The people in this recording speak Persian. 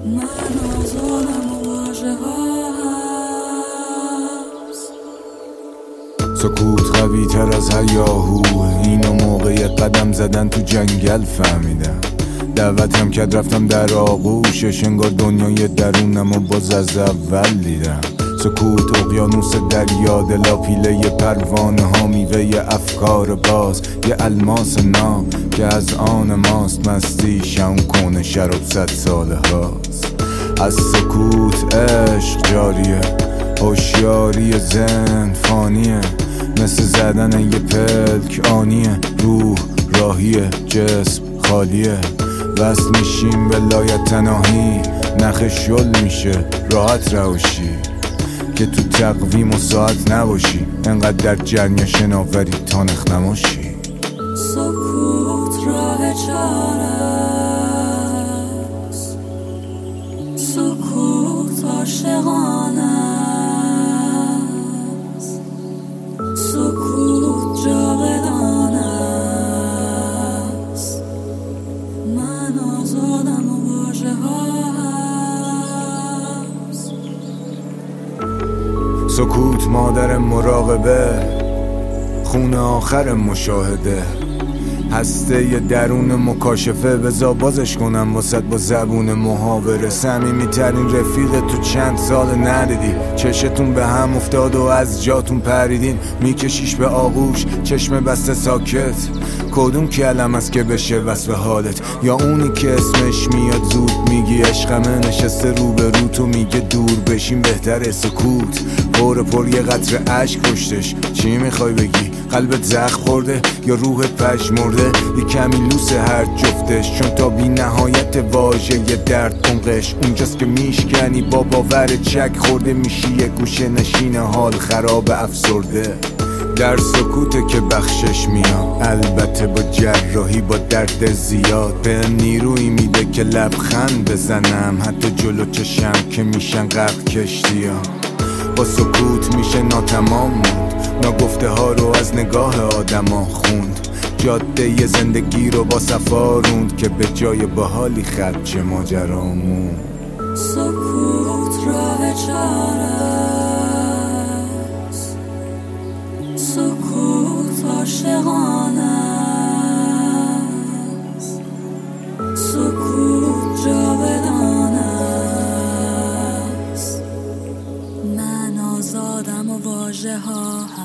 من آزادم و واژه هاست. سکوت قوی تر از هیاهوه، اینو موقع قدم زدن تو جنگل فهمیدم. دعوتم کرد رفتم در آغوشش، انگار دنیای درونم و باز از اول دیدم. سکوت اقیانوس دریا، دلا پیله پروانه ها، میوه افکار باز، یه الماس نام که از آن ماست. مستی شم کنه شراب 100 ساله هاست. از سکوت عشق جاریه، هوشیاری ذهن فانیه، مثل زدن یه پلک آنیه. روح راهیه، جسم خالیه، وصل میشیم به لایتناهی. نخش یل میشه راحت روشی که تو تقویم و ساعت نباشی، انقدر در جریان شناوری تا نخ نماشی. سکوت راه چاره‌ست، سکوت عاشقانه است، سکوت جاودانه است. من آزادم و واژه هاست. سکوت مادر مراقبه، خون آخر مشاهده، هسته ی درون مکاشفه. بذار بازش کنم واسه با زبون محاوره. صمیمی ترین رفیق تو چند سال ندیدی، چشتون به هم افتاد و از جاتون پریدین. میکشیش به آغوش چشم بسته ساکت، کدوم کلم است که بشه وصف حالت؟ یا اونی که اسمش میاد زود میگی عشقمه، نشسته رو به رو تو میگه دور بشین بهتره. سکوت پر یه قطره اشک پشتش، چی میخوای بگی؟ قلبت زخم خورده یا روحت پژمرده؟ یه کمی لوسه هر جفتش، چون تا بی نهایت واژه یه درد کنقش. اونجاست که میشکنی با باور چک خورده، میشی یه گوشه نشین حال خراب افسرده. در سکوته که بخشش میاد، البته با جراحی با درد زیاد. به نیروی میده که لبخند بزنم حتی جلو چشم که میشن غرق کشتیا. با سکوت میشه ناتمام موند، ناگفته ها رو از نگاه آدما خوند. جاده ی زندگی رو با صفا روند که به جای باحالی خرچ ماجرامون. سکوت راه چاره‌ست، سکوت عاشقانه است، سکوت جاودانه است. من آزادم و واژه ها